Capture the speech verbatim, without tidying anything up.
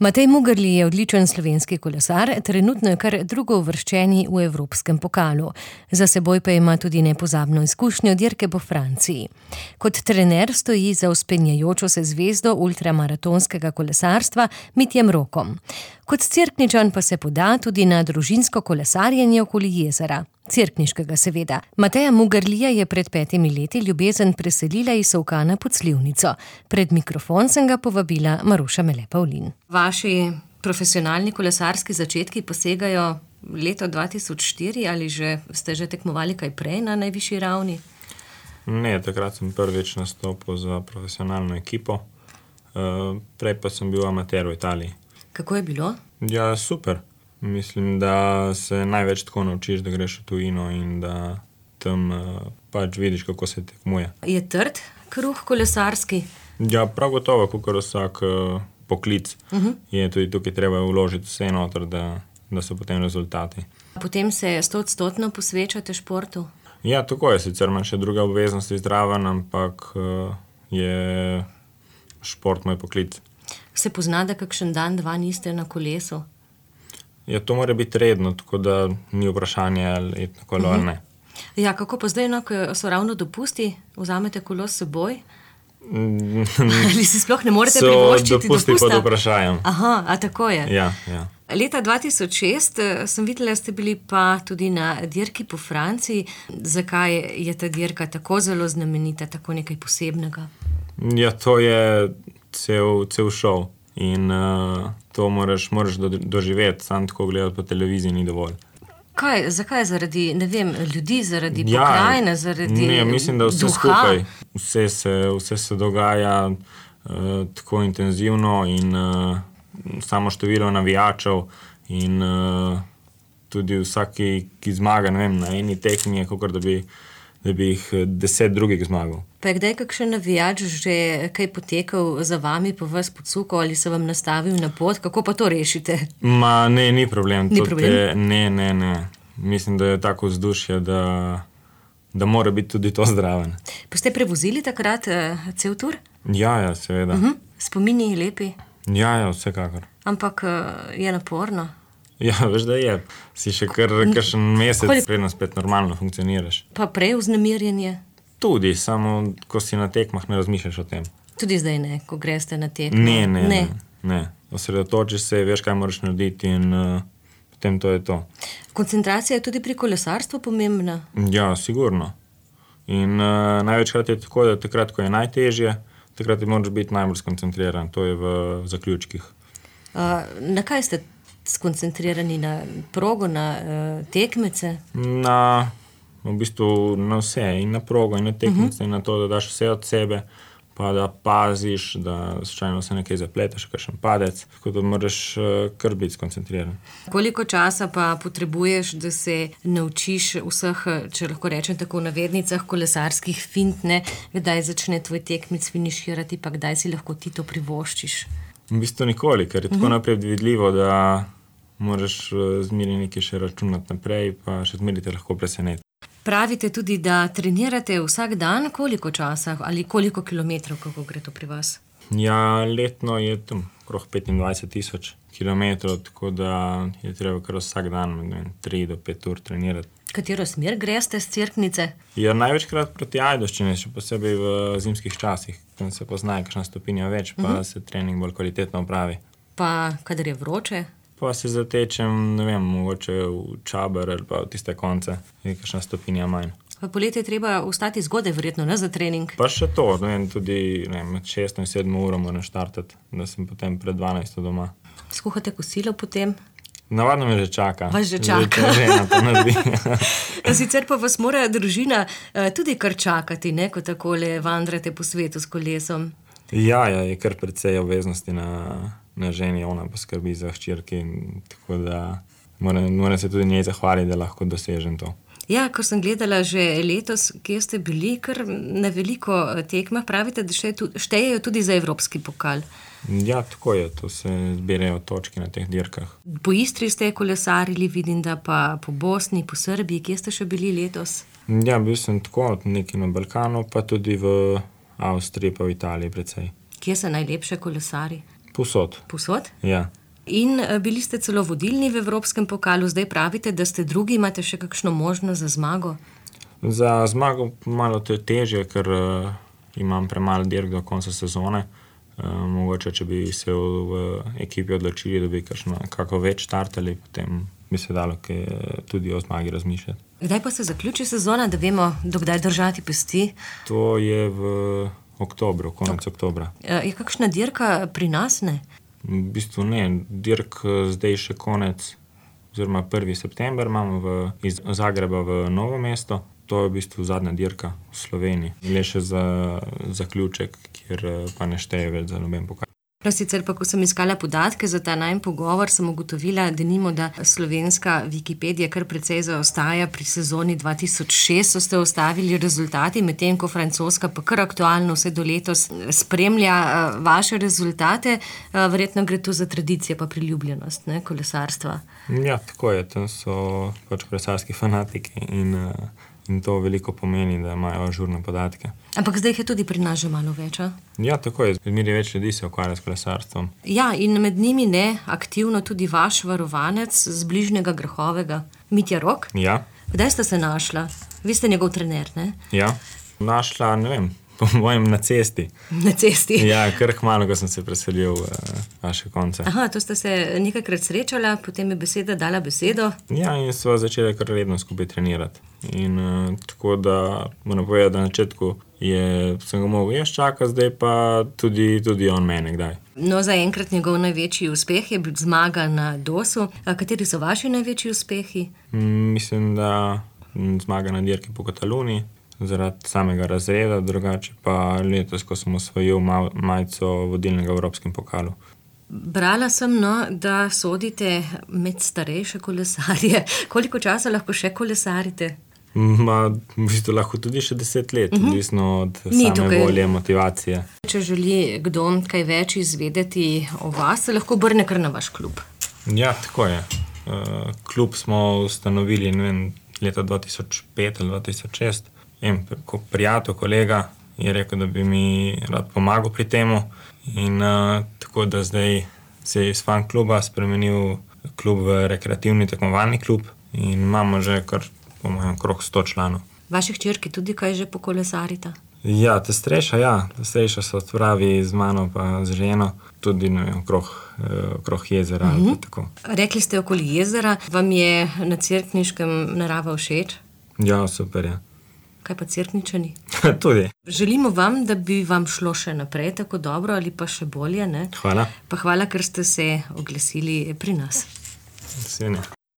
Matej Mugerli je odličen slovenski kolesar, trenutno je kar drugouvrščeni v evropskem pokalu. Za seboj pa ima tudi nepozabno izkušnjo dirke po Franciji. Kot trener stoji za vzpenjajočo se zvezdo ultramaratonskega kolesarstva Mitjem Rokom. Kot Cerkničan pa se poda tudi na družinsko kolesarjenje okoli jezera. Cerkniškega seveda. Mateja Mugerlija je pred petimi leti ljubezen preselila iz Solkana pod Slivnico. Pred mikrofon sem ga povabila Maruša Mele Pavlin. Vaši profesionalni kolesarski začetki posegajo leto dva tisoč štiri ali že ste že tekmovali kaj prej na najvišji ravni? Ne, takrat sem prvič nastopil za profesionalno ekipo. Prej pa sem bil amater v Italiji. Kako je bilo? Ja, super. Mislim, da se največ tako naučiš, da greš v tujino in da tam pač vidiš, kako se tekmuje. Je trd kruh kolesarski? Ja, prav gotovo, kakor vsak poklic. Uh-huh. Je tudi tukaj treba vložiti vse noter, da, da so potem rezultati. Potem se stoodstotno posvečate športu? Ja, tako je. Sicer imam še druge obveznosti zraven, ampak je šport moj poklic. Se pozna, da kakšen dan, dva niste na kolesu? Ja, to mora biti redno, tako da ni vprašanje, ali je tako ali uh-huh. ne. Ja, kako pa zdaj, no, ko so ravno dopusti, vzamete kolo s seboj? Mm, ali si sploh ne morete privoščiti dopusta? So dopusti pod vprašanjem. Aha, a tako je. Ja, ja. Leta dva tisoč šest sem videla, ste bili pa tudi na dirki po Franciji. Zakaj je ta dirka tako zelo znamenita, tako nekaj posebnega? Ja, to je cel, cel šov. In uh, to moraš, moraš do, doživeti, sam tako gledati po televiziji ni dovolj. Kaj, zakaj? Zaradi, ne vem, ljudi, zaradi ja, pokrajine, zaradi ne, mislim, da vse duha? Skupaj. Vse se, vse se dogaja uh, tako intenzivno in uh, samo število navijačev in uh, tudi vsaki, ki zmaga, ne vem, na eni tekmi je kakor, da bi, da bi jih deset drugih zmagal. Pa je kdaj kakšen navijač že kaj potekal za vami po vas podsukal ali se vam nastavil na pot? Kako pa to rešite? Ma ne, ni problem. Ni problem? Te, ne, ne, ne. Mislim, da je tako vzdušje, da, da mora biti tudi to zdraven. Pa ste prevozili takrat uh, cel tur? Ja, ja, seveda. Uh-huh. Spomini lepi? Ja, ja, vsekakor. Ampak uh, je naporno? Ja, veš, da je. Si še kar kakšen mesec, Kolik... predno spet normalno funkcioniraš. Pa prej vznemirjenje? Tudi, samo ko si na tekmah ne razmišljaš o tem. Tudi zdaj ne, ko greste na tekmo? Ne, ne, ne. ne. Osredotočiš se, veš, kaj moraš narediti in uh, potem to je to. Koncentracija je tudi pri kolesarstvu pomembna? Ja, sigurno. In uh, največkrat je tako, da takrat, ko je najtežje, takrat moraš biti najbolj skoncentriran. To je v zaključkih. Uh, na kaj ste skoncentrirani? Na progo, na uh, tekmece? Na... V bistvu na vse, in na progo, in na tekmice, uh-huh. in na to, da daš vse od sebe, pa da paziš, da slučajno se nekaj zapleteš, kakšen padec, tako da moraš kar biti skoncentriran. Koliko časa pa potrebuješ, da se naučiš vseh, če lahko rečem tako v navednicah, kolesarskih fint, ne? Kdaj začne tvoj tekmic finiširati, pa kdaj si lahko ti to privoščiš? V bistvu nikoli, ker je tako uh-huh. nepredvidljivo, da moraš zmeri nekaj še računati naprej, pa še zmeri te lahko preseneti. Pravite tudi, da trenirate vsak dan, koliko časa ali koliko kilometrov, kako gre to pri vas? Ja, letno je tam okrog petindvajset tisoč kilometrov, tako da je treba kar vsak dan med tri do pet ur trenirati. Katero smer greste z Cerknice? Ja, največkrat proti Ajdovščini, še posebej v zimskih časih, tam se poznaje kakšna stopinja več, pa uh-huh. se trening bolj kvalitetno opravi. Pa kadar je vroče? Pa se zatečem, ne vem, mogoče v Čaber ali pa v tiste konce, je kakšna stopinja manj. Pa poleti je treba vstati zgodaj, verjetno, ne, za trening? Pa še to, ne vem, tudi ne vem, med šesto in sedmo uro moram štartati, da sem potem pred dvanajsto doma. Skuhate kosilo potem? Navadno me že čaka. Vas že čaka. Že žena to naredi. Sicer pa vas mora družina tudi kar čakati, ne, ko takole vandrate po svetu s kolesom? Ja, ja, je kar precej obveznosti na... na ženi, ona pa skrbi za hčerki, tako da moram, moram se tudi njej zahvaliti, da lahko dosežem to. Ja, ko sem gledala že letos, kje ste bili, kar na veliko tekmah, pravite, da štejejo tudi za evropski pokal. Ja, tako je, to se zbirajo točki na teh dirkah. Po Istri ste kolesarili, vidim, da pa po Bosni, po Srbiji, kje ste še bili letos? Ja, bil sem tako, nekaj na Balkanu, pa tudi v Avstriji, pa v Italiji precej. Kje so najlepše kolesari? Povsod. Povsod? Ja. In bili ste celo vodilni v Evropskem pokalu, zdaj pravite, da ste drugi, imate še kakšno možnost za zmago? Za zmago malo to je težje, ker uh, imam premalo dirk do konca sezone. Uh, mogoče, če bi se v, v ekipi odločili, da bi kakšno, kako več startali, potem bi se dalo tudi o zmagi razmišljati. Kdaj pa se zaključi sezona, da vemo, dokdaj držati pesti? To je v oktobru, konec ok. oktobra. Je kakšna dirka pri nas, ne? V bistvu ne. Dirk zdaj še konec, oziroma prvi september imamo v, iz Zagreba v Novo mesto. To je v bistvu zadnja dirka v Sloveniji. Le še za zaključek, kjer pa ne šteje več za noben pokal. Sicer pa, ko sem iskala podatke za ta najin pogovor, sem ugotovila, denimo, da slovenska Wikipedija kar precej zaostaja pri sezoni dva tisoč šest, so ste ustavili rezultati, medtem ko francoska pa kar aktualno vse do letos spremlja vaše rezultate. Verjetno gre tu za tradicijo pa priljubljenost, ne, kolesarstva. Ja, tako je. Tam so pač kolesarski fanatiki in, in to veliko pomeni, da imajo ažurne podatke. Ampak zdaj je tudi pri nas že malo več, a? Ja, tako je. Zmeri več ljudi se ukvarja s kolesarstvom. Ja, in med njimi ne aktivno tudi vaš varovanec z bližnjega Grahovega, Mitja Rok. Ja. Kdaj ste se našla? Vi ste njegov trener, ne? Ja. Našla, ne vem, po mojem na cesti. Na cesti? Ja, kar kmalu, ko sem se preselil v vaše konce. Aha, to ste se nekajkrat srečala, potem je beseda dala besedo. Ja, in sva začela kar redno skupaj trenirati. In uh, tako da moram povedati, da na začetku je, sem ga mogel jaz čakati, zdaj pa tudi, tudi on mene kdaj. No, zaenkrat njegov največji uspeh je bil zmaga na Dosu. A kateri so vaši največji uspehi? Mm, mislim, da zmaga na dirki po Kataluniji, zaradi samega razreda, drugače pa letos, ko sem osvojil majico vodilnega v Evropskem pokalu. Brala sem, no, da sodite med starejše kolesarje. Koliko časa lahko še kolesarite? Ma, v bistvu lahko tudi še deset let, uh-huh. odvisno od Ni same tukaj volje, motivacije. Če želi kdo kaj več izvedeti o vas, se lahko obrne kar na vaš klub. Ja, tako je. Uh, klub smo ustanovili, ne vem, leta dva tisoč pet ali dva tisoč šest. En prijatelj, kolega je rekel, da bi mi rad pomagal pri temu in uh, tako da zdaj se je iz fan kluba spremenil klub v rekreativni tekmovalni klub in imamo že kar po mojem okrog sto članov. Vaši hčerki tudi kaj že pokolesarita? Ja, te starejša, ja. Te starejša se odpravi z mano pa z ženo, tudi ne vem, okrog, okrog jezera. Uh-huh. ali tako. Rekli ste okoli jezera, vam je na Cerkniškem narava všeč? Ja, super je. Kaj pa Cerkničani? Tudi. Želimo vam, da bi vam šlo še naprej tako dobro ali pa še bolje, ne? Hvala. Pa hvala, ker ste se oglasili pri nas. Sene.